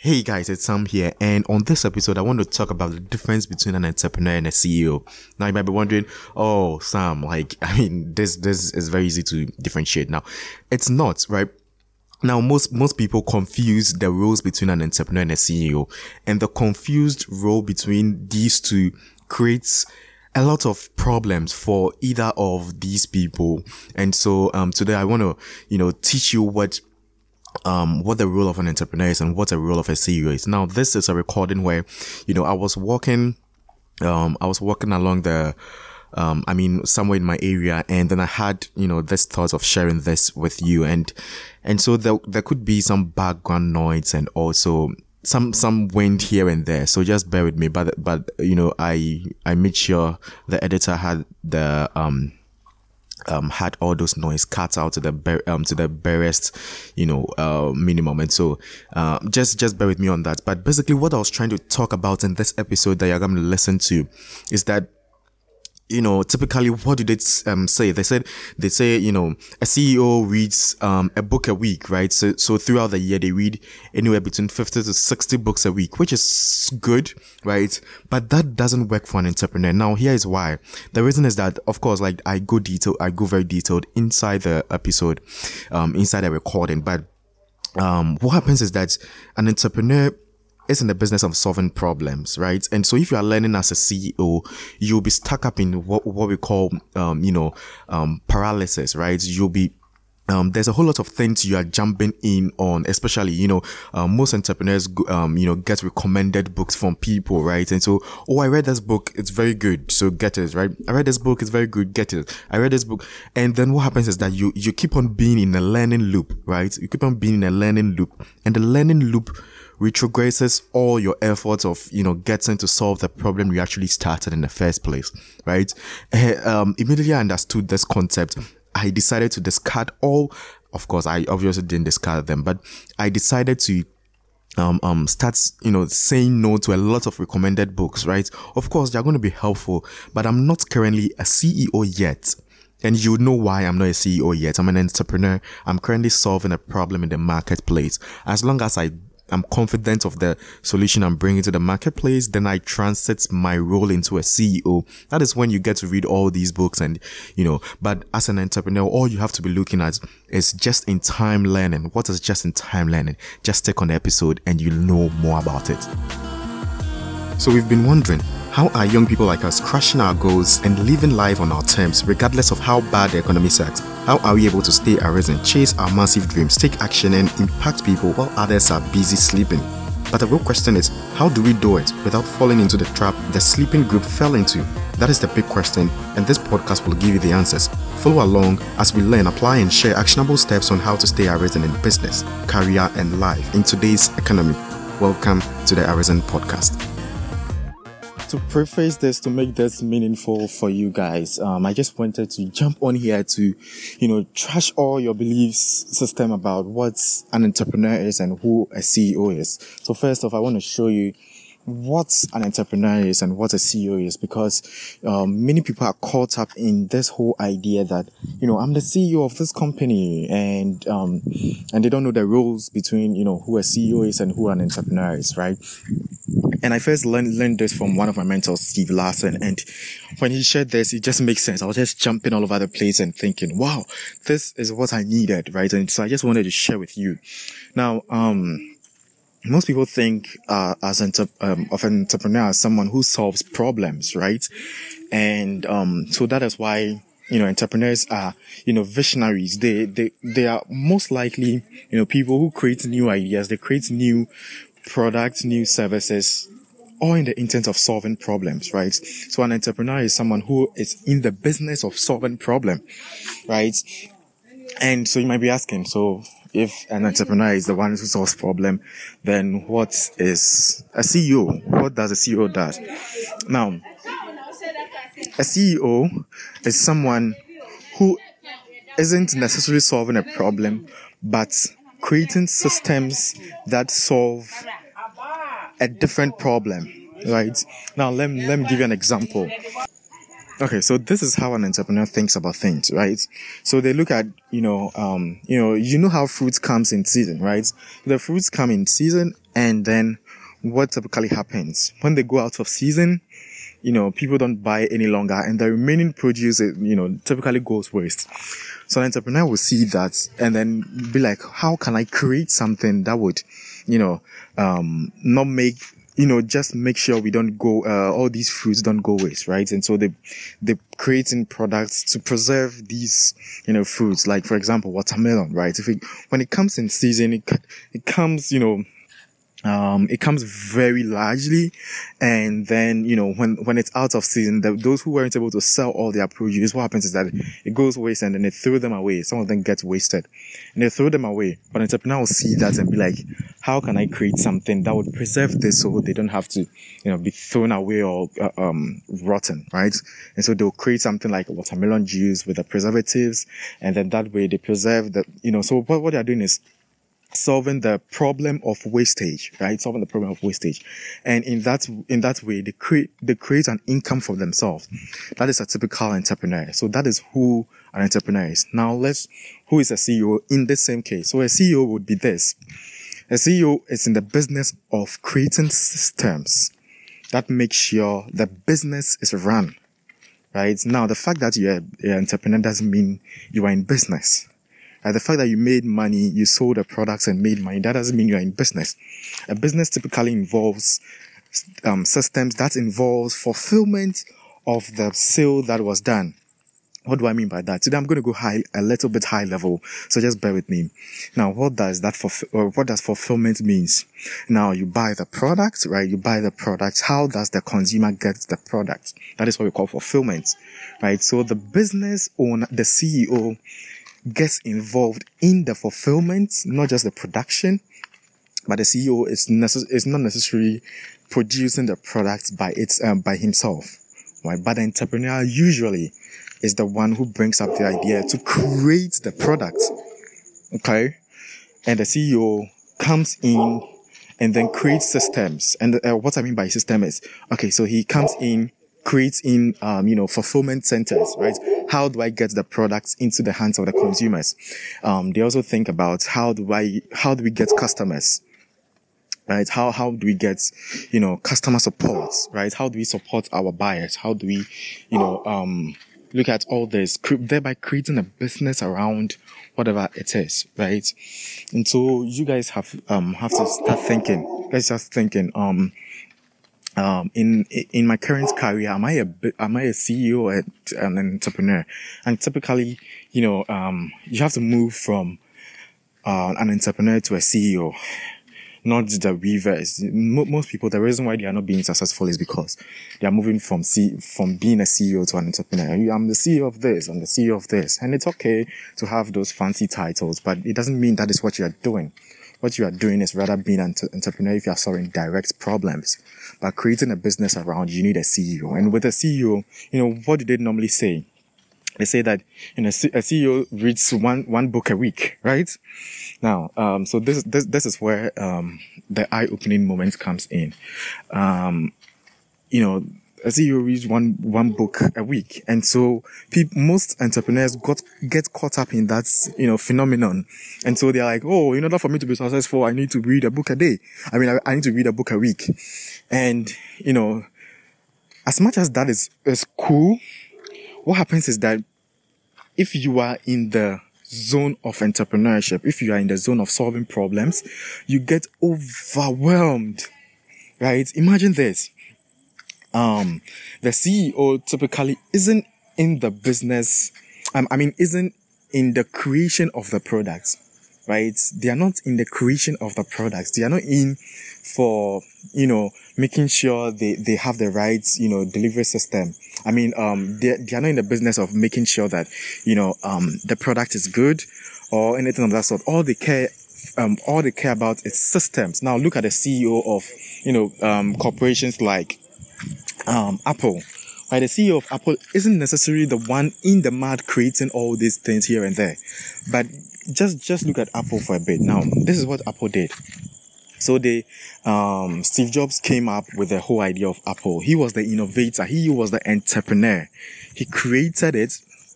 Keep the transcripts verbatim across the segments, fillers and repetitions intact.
Hey guys, it's Sam here, and on this episode, I want to talk about the difference between an entrepreneur and a C E O. Now, you might be wondering, oh, Sam, like, I mean, this this is very easy to differentiate. Now, it's not, right? Now, most most people confuse the roles between an entrepreneur and a C E O, and the confused role between these two creates a lot of problems for either of these people. And so, um, today I want to, you know, teach you what um what the role of an entrepreneur is and what the role of a C E O is. Now, this is a recording where, you know, I was walking, um, I was walking along the, um, I mean, somewhere in my area, and then I had, you know, this thought of sharing this with you, and and so there there could be some background noise and also some some wind here and there. So just bear with me. But but you know, I I made sure the editor had the um. um had all those noise cut out to the bar- um to the barest, you know, uh minimum. And so uh just just bear with me on that. But basically what I was trying to talk about in this episode that you're going to listen to is that, you know, typically what do they um say? They said they say, you know, a C E O reads um a book a week, right? So so throughout the year they read anywhere between fifty to sixty books a week, which is good, right? But that doesn't work for an entrepreneur. Now, here is why. The reason is that, of course, like I go detail, I go very detailed inside the episode, um, inside the recording. But um, what happens is that an entrepreneur is in the business of solving problems, right? And so if you are learning as a C E O, you'll be stuck up in what what we call, um, you know, um, paralysis, right? You'll be Um, there's a whole lot of things you are jumping in on, especially, you know, uh, most entrepreneurs, um, you know, get recommended books from people, right? And so, oh, I read this book, it's very good, so get it, right? I read this book, it's very good, get it. I read this book. And then what happens is that you, you keep on being in a learning loop, right? You keep on being in a learning loop, and the learning loop retrogresses all your efforts of, you know, getting to solve the problem you actually started in the first place, right? Uh, um, immediately I understood this concept, I decided to discard all, of course, I obviously didn't discard them, but I decided to um, um, start, you know, saying no to a lot of recommended books, right? Of course, they're going to be helpful, but I'm not currently a C E O yet. And you know why I'm not a C E O yet. I'm an entrepreneur. I'm currently solving a problem in the marketplace. As long as I I'm confident of the solution I'm bringing to the marketplace, then I transit my role into a C E O. That is when you get to read all these books and, you know, but as an entrepreneur, all you have to be looking at is just in time learning. What is just in time learning? Just take on the episode and you'll know more about it. So we've been wondering, how are young people like us crushing our goals and living life on our terms, regardless of how bad the economy sucks? How are we able to stay arisen, chase our massive dreams, take action, and impact people while others are busy sleeping? But the real question is, how do we do it without falling into the trap the sleeping group fell into? That is the big question, and this podcast will give you the answers. Follow along as we learn, apply, and share actionable steps on how to stay arisen in business, career, and life in today's economy. Welcome to the Arisen Podcast. To preface this, to make this meaningful for you guys, um, I just wanted to jump on here to, you know, trash all your beliefs system about what an entrepreneur is and who a C E O is. So first off, I want to show you what an entrepreneur is and what a C E O is, because um, many people are caught up in this whole idea that, you know, I'm the C E O of this company, and um, and they don't know the roles between, you know, who a C E O is and who an entrepreneur is, right? And I first learned, learned this from one of my mentors, Steve Larsen. And when he shared this, it just makes sense. I was just jumping all over the place and thinking, wow, this is what I needed, right? And so I just wanted to share with you. Now, um, most people think, uh, as an, um, of an entrepreneur as someone who solves problems, right? And, um, so that is why, you know, entrepreneurs are, you know, visionaries. They, they, they are most likely, you know, people who create new ideas. They create new products, new services, all in the intent of solving problems, right? So an entrepreneur is someone who is in the business of solving problem, right? And so you might be asking, so if an entrepreneur is the one who solves problem, then what is a C E O? What does a C E O do? Now, a C E O is someone who isn't necessarily solving a problem, but creating systems that solve a different problem, right? Now, let me, let me give you an example. Okay, so this is how an entrepreneur thinks about things, right? So they look at, you know, um, you know, you know how fruits comes in season, right? The fruits come in season And then what typically happens when they go out of season, you know, people don't buy any longer, and the remaining produce, you know, typically goes waste. So an entrepreneur will see that and then be like, how can I create something that would, you know, um, not make, you know, just make sure we don't go, uh, all these fruits don't go waste, right? And so they, they're creating products to preserve these, you know, fruits. Like, for example, watermelon, right? If it, when it comes in season, it, it comes, you know, Um, it comes very largely, and then, you know, when, when it's out of season, the, those who weren't able to sell all their produce, what happens is that it goes waste, and then they throw them away. Some of them get wasted, and they throw them away. But an entrepreneur will see that and be like, how can I create something that would preserve this so they don't have to, you know, be thrown away or, uh, um, rotten, right? And so they'll create something like watermelon juice with the preservatives, and then that way they preserve the, you know, so what, what they're doing is solving the problem of wastage, right? Solving the problem of wastage. And in that, in that way, they create, they create an income for themselves. That is a typical entrepreneur. So that is who an entrepreneur is. Now let's, who is a C E O in this same case? So a C E O would be this. A C E O is in the business of creating systems that make sure the business is run, right? Now, the fact that you're an entrepreneur doesn't mean you are in business. Uh, the fact that you made money, you sold the products and made money, that doesn't mean you're in business. A business typically involves um, systems that involves fulfillment of the sale that was done. What do I mean by that? Today I'm going to go high, a little bit high level, so just bear with me. Now, what does that for, or what does fulfillment means? Now, you buy the product, right? You buy the product. How does the consumer get the product? That is what we call fulfillment, right? So the business owner, the C E O, gets involved in the fulfillment, not just the production, but the C E O is necess- is not necessarily producing the product by its um, by himself, right? But the entrepreneur usually is the one who brings up the idea to create the product, okay? And the C E O comes in and then creates systems. And uh, what I mean by system is, okay, so he comes in, creates in, um, you know, fulfillment centers, right? How do I get the products into the hands of the consumers? Um, they also think about how do I, how do we get customers, right? How, how do we get, you know, customer support, right? How do we support our buyers? How do we, you know, um, look at all this, thereby creating a business around whatever it is, right? And so you guys have, um, have to start thinking, let's just thinking, um, Um, in, in my current career, am I a, am I a C E O or an entrepreneur? And typically, you know, um, you have to move from, uh, an entrepreneur to a C E O, not the reverse. Most people, the reason why they are not being successful is because they are moving from C, from being a C E O to an entrepreneur. I'm the C E O of this, I'm the C E O of this. And it's okay to have those fancy titles, but it doesn't mean that is what you are doing. What you are doing is rather being an entrepreneur if you are solving direct problems. But creating a business around, you need a C E O. And with a C E O, you know, what do they normally say? They say that, you know, a C E O reads one, one book a week, right? Now, um, so this, this, this is where, um, the eye-opening moment comes in. Um, you know, a C E O reads one, one book a week. And so people, most entrepreneurs got, get caught up in that, you know, phenomenon. And so they're like, oh, in order for me to be successful, I need to read a book a day. I mean, I, I need to read a book a week. And, you know, as much as that is, is cool, what happens is that if you are in the zone of entrepreneurship, if you are in the zone of solving problems, you get overwhelmed, right? Imagine this. Um, the C E O typically isn't in the business, um, I mean, isn't in the creation of the products, right? They are not in the creation of the products. They are not in for, you know, making sure they, they have the right, you know, delivery system. I mean, um, they, they are not in the business of making sure that, you know, um, the product is good or anything of that sort. All they care, um, all they care about is systems. Now look at the C E O of, you know, um, corporations like, um, Apple. Right, the C E O of Apple isn't necessarily the one in the mud creating all these things here and there. But just, just look at Apple for a bit. Now, this is what Apple did. So they, um, Steve Jobs came up with the whole idea of Apple. He was the innovator. He was the entrepreneur. He created it.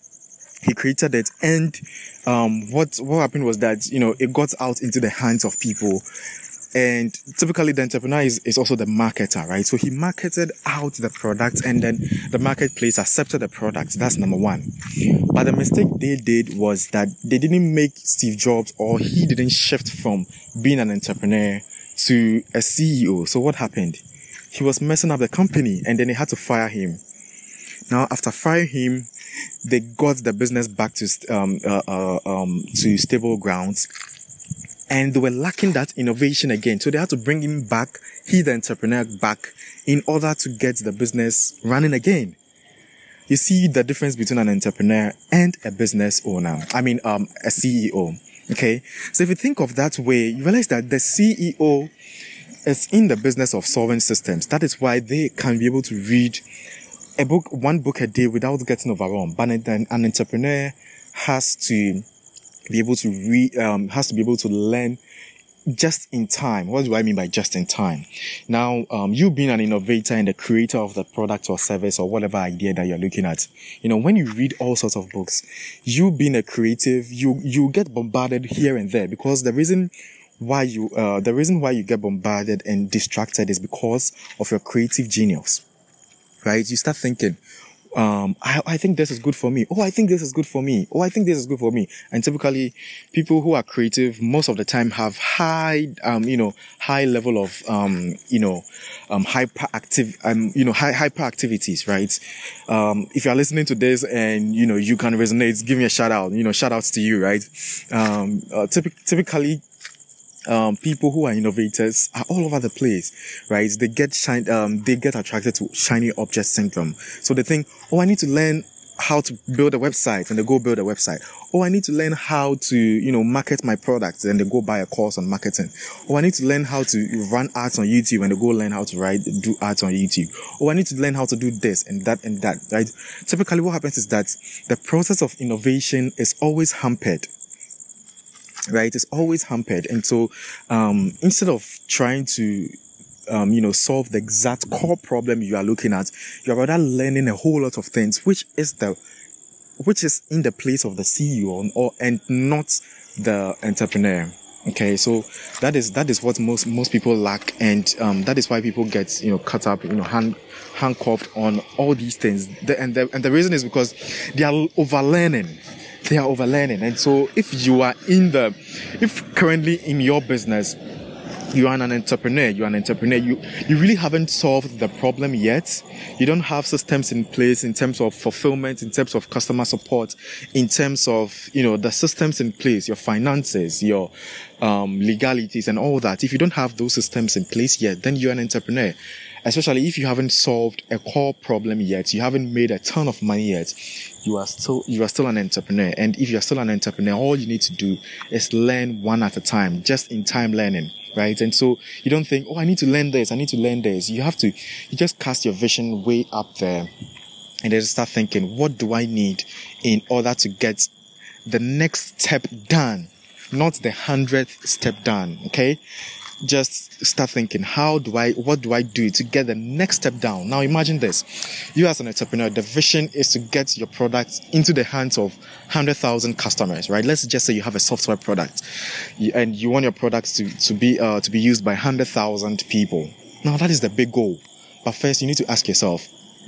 He created it. And, um, what, what happened was that, you know, it got out into the hands of people And typically the entrepreneur is, is also the marketer, right? So he marketed out the product and then the marketplace accepted the product. That's number one. But the mistake they did was that they didn't make Steve Jobs, or he didn't shift from being an entrepreneur to a C E O. So what happened? He was messing up the company and then they had to fire him. Now, after firing him, they got the business back to, um, uh, uh, um, to stable grounds. And they were lacking that innovation again. So they had to bring him back, he the entrepreneur back, in order to get the business running again. You see the difference between an entrepreneur and a business owner. I mean, um, a C E O. Okay. So if you think of that way, you realize that the C E O is in the business of solving systems. That is why they can be able to read a book, one book a day without getting overwhelmed. But an, an entrepreneur has to be able to read, um, has to be able to learn just in time. What do I mean by just in time? Now, um, you being an innovator and the creator of the product or service or whatever idea that you're looking at, you know, when you read all sorts of books, you being a creative, you, you get bombarded here and there, because the reason why you, uh, the reason why you get bombarded and distracted is because of your creative genius, right? You start thinking, Um, I, I think this is good for me. Oh, I think this is good for me. Oh, I think this is good for me. And typically, people who are creative most of the time have high, um, you know, high level of, um, you know, um, hyperactive, um, you know, high hyperactivities, right? Um, if you're listening to this and, you know, you can resonate, give me a shout out, you know, shout outs to you, right? Um, uh, typ- typically, Um, people who are innovators are all over the place, right? They get shine, um, they get attracted to shiny object syndrome. So they think, oh, I need to learn how to build a website, and they go build a website. Oh, I need to learn how to, you know, market my products, and they go buy a course on marketing. Oh, I need to learn how to run ads on YouTube, and they go learn how to write, do ads on YouTube. Oh, I need to learn how to do this and that and that, right? Typically what happens is that the process of innovation is always hampered. Right, it's always hampered, and so um, instead of trying to, um, you know, solve the exact core problem you are looking at, you are rather learning a whole lot of things, which is the, which is in the place of the C E O or and not the entrepreneur. Okay, so that is that is what most most people lack, and um, that is why people get, you know, caught up, you know, hand handcuffed on all these things. The, and the and the reason is because they are overlearning. They are overlearning. And so if you are in the, if currently in your business, you are an entrepreneur, you're an entrepreneur, you, you really haven't solved the problem yet. You don't have systems in place in terms of fulfillment, in terms of customer support, in terms of, you know, the systems in place, your finances, your, um, legalities and all that. If you don't have those systems in place yet, then you're an entrepreneur. Especially if you haven't solved a core problem yet, you haven't made a ton of money yet, you are still, you are still an entrepreneur. And if you're still an entrepreneur, all you need to do is learn one at a time, just in time learning, right? And so you don't think, oh, I need to learn this, I need to learn this. You have to, you just cast your vision way up there and then start thinking, what do I need in order to get the next step done? Not the hundredth step done, okay? Just start thinking, how do I, what do I do to get the next step down? Now imagine this. You as an entrepreneur, the vision is to get your product into the hands of one hundred thousand customers, right? Let's just say you have a software product and you want your products to, to be, uh, to be used by one hundred thousand people. Now that is the big goal. But first you need to ask yourself,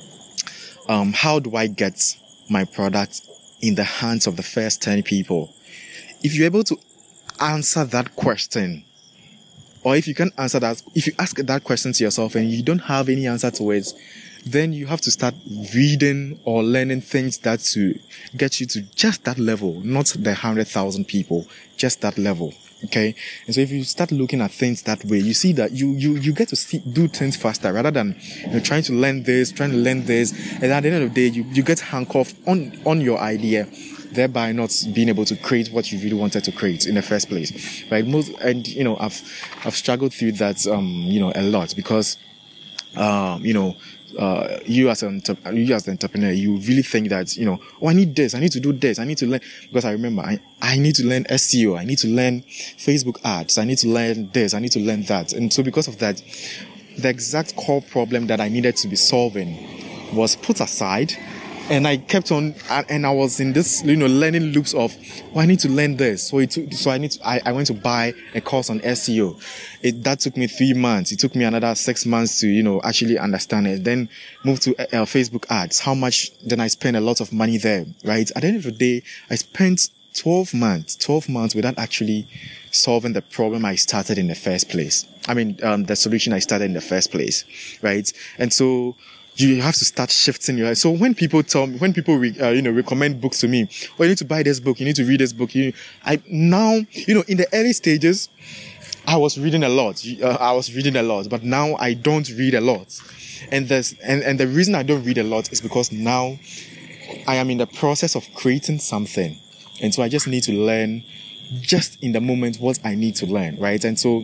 um, how do I get my product in the hands of the first ten people? If you're able to answer that question, or if you can answer that, if you ask that question to yourself and you don't have any answer to it, then you have to start reading or learning things that to get you to just that level, not the one hundred thousand people, just that level. Okay. And so if you start looking at things that way, you see that you, you, you get to see, do things faster rather than, you know, trying to learn this, trying to learn this. And at the end of the day, you, you get handcuffed on, on your idea, thereby not being able to create what you really wanted to create in the first place, right? Most, and, you know, I've, I've struggled through that, um, you know, a lot because, um, you know, uh, you as an, you as an entrepreneur, you really think that, you know, oh, I need this, I need to do this, I need to learn, because I remember I, I need to learn S E O, I need to learn Facebook ads, I need to learn this, I need to learn that. And so because of that, the exact core problem that I needed to be solving was put aside. And I kept on, and I was in this, you know, learning loops of, oh, I need to learn this. So it took, so I need to, I, I went to buy a course on S E O. It, that took me three months. It took me another six months to, you know, actually understand it. Then moved to uh, Facebook ads. How much, then I spent a lot of money there, right? At the end of the day, I spent twelve months, twelve months without actually solving the problem I started in the first place. I mean, um, the solution I started in the first place, right? And so, you have to start shifting your. So when people tell me, when people, re, uh, you know, recommend books to me, oh, you need to buy this book, you need to read this book. You, I now, you know, in the early stages, I was reading a lot. Uh, I was reading a lot, but now I don't read a lot. And this, and, and the reason I don't read a lot is because now I am in the process of creating something. And so I just need to learn just in the moment what I need to learn, right? And so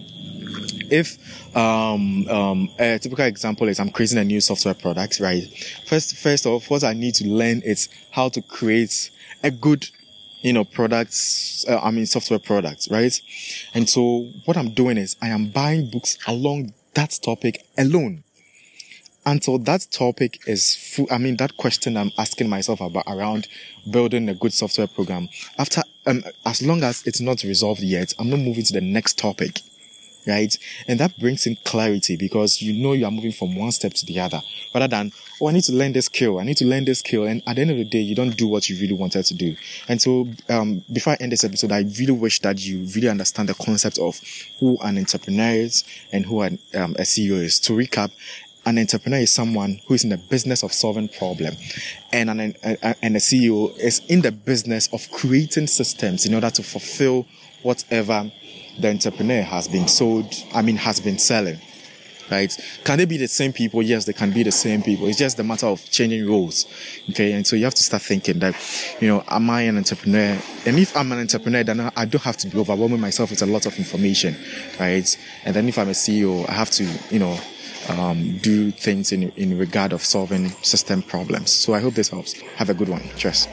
if um, um, a typical example is I'm creating a new software product, right? First, first off, what I need to learn is how to create a good, you know, products, uh, I mean, software products, right? And so what I'm doing is I am buying books along that topic alone. Until that topic is full, I mean, that question I'm asking myself about around building a good software program. After, um, as long as it's not resolved yet, I'm not moving to the next topic. Right? And that brings in clarity because you know you are moving from one step to the other rather than, oh, I need to learn this skill. I need to learn this skill. And at the end of the day, you don't do what you really wanted to do. And so, um, before I end this episode, I really wish that you really understand the concept of who an entrepreneur is and who an, um, a C E O is. To recap, an entrepreneur is someone who is in the business of solving problem, and an, a, and a C E O is in the business of creating systems in order to fulfill whatever the entrepreneur has been sold, I mean, has been selling, right? Can they be the same people? Yes, they can be the same people. It's just a matter of changing roles, okay? And so you have to start thinking that, you know, am I an entrepreneur? And if I'm an entrepreneur, then I don't have to be overwhelming myself with a lot of information, right? And then if I'm a C E O, I have to, you know, um, do things in, in regard of solving system problems. So I hope this helps. Have a good one. Cheers.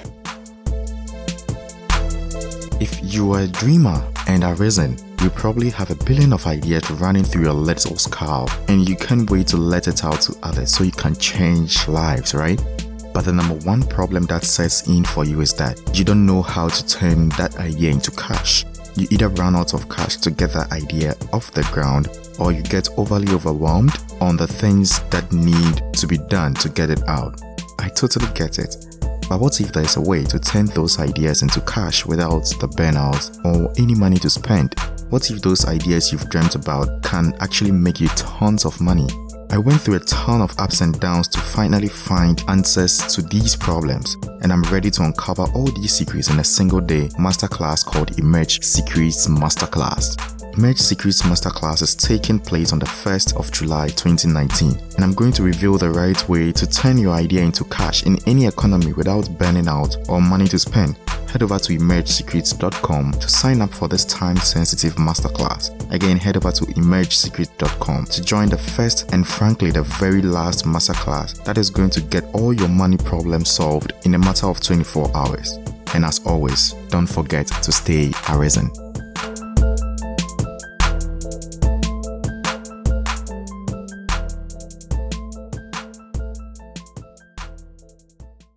If you are a dreamer and are risen, you probably have a billion of ideas running through your little skull, and you can't wait to let it out to others so you can change lives, right? But the number one problem that sets in for you is that you don't know how to turn that idea into cash. You either run out of cash to get that idea off the ground, or you get overly overwhelmed on the things that need to be done to get it out. I totally get it. But what if there is a way to turn those ideas into cash without the burnout or any money to spend? What if those ideas you've dreamt about can actually make you tons of money? I went through a ton of ups and downs to finally find answers to these problems, and I'm ready to uncover all these secrets in a single day masterclass called Emerge Secrets Masterclass. Emerge Secrets Masterclass is taking place on the first of July twenty nineteen, and I'm going to reveal the right way to turn your idea into cash in any economy without burning out or money to spend. Head over to emerge secrets dot com to sign up for this time-sensitive masterclass. Again, head over to emerge secrets dot com to join the first and frankly the very last masterclass that is going to get all your money problems solved in a matter of twenty-four hours. And as always, don't forget to stay arisen.